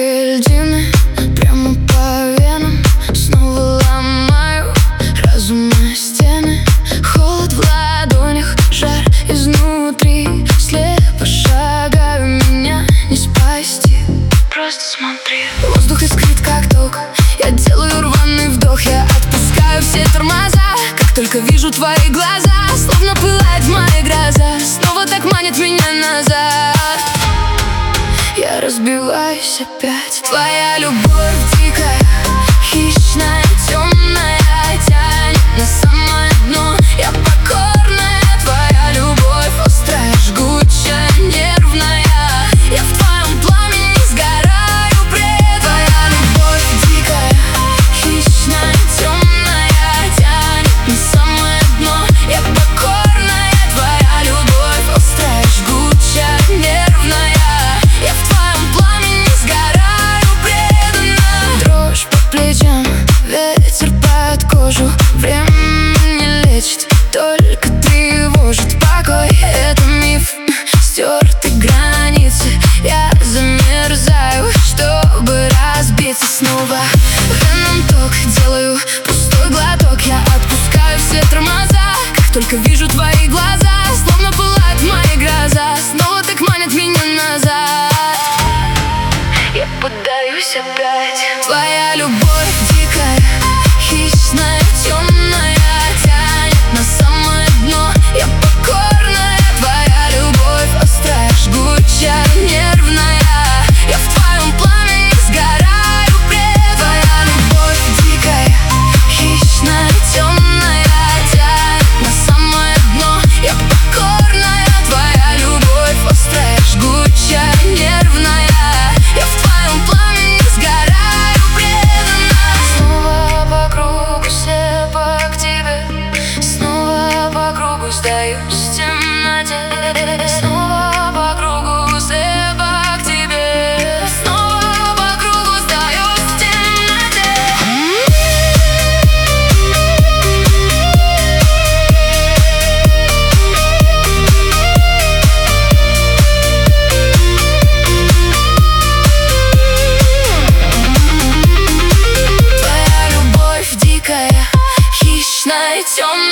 Жаркие льдины прямо по венам. Снова ломаю разума стены. Холод в ладонях, жар изнутри. Слепо шагаю, меня не спасти. Просто смотри. Воздух искрит, как ток. Я делаю рваный вдох, я отпускаю все тормоза. Как только вижу твои глаза, словно пылает в моей гроза. Снова так манит меня назад. Я разбиваюсь опять. Твоя любовь дикая, хищная, темная, тянет на самое дно. Я покорная, твоя любовь острая, жгучая, нервная. Я в твоем пламени сгораю пред. Твоя любовь дикая, хищная, темная, тянет на самое дно. Я покорная, твоя любовь острая, жгучая, нервная. Я в твоем пламени сгораю преданно. Дрожь по плечам, ветер под кожу. Время не лечит, только тревожит. Покой — это миф, стерты границы. Я замерзаю, чтобы разбиться снова. Веном ток, делаю пустой глоток. Я отпускаю все тормоза. Как только вижу твои глаза, словно пылает в моей гроза. Снова так манит меня назад. Я поддаюсь опять. Твоя любовь дикая, хищная, темная, тянет на самое дно. Я покорная, твоя любовь острая, жгучая, нервная. Я в твоем пламени сгораю пред. Твоя любовь дикая, хищная, темная, тянет на самое дно. Я покорная, твоя любовь острая, жгучая, нервная. Я в твоем пламени сгораю преданно. Снова по кругу, слепо к тебе. Снова по кругу сдаюсь в темноте. Снова по кругу, слепо к тебе. Снова по кругу сдаюсь в темноте. Твоя любовь дикая, хищная, темная.